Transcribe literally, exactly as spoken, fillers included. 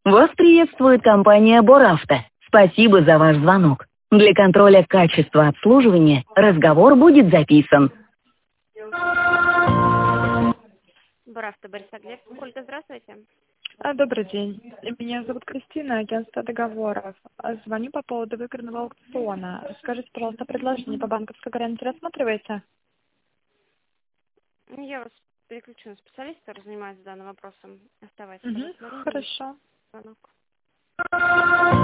Вас приветствует компания Боравто. Спасибо за ваш звонок. Для контроля качества обслуживания разговор будет записан. Боравто, Бориса Глеб. Ольга, здравствуйте. А, Добрый день. Меня зовут Кристина, агентство договоров. А, Звоню по поводу выигранного аукциона. Скажите, пожалуйста, предложение по банковской гарантии рассматриваете? Я вас переключу на специалиста, который занимается данным вопросом. Оставайтесь. Угу, хорошо. Звонок.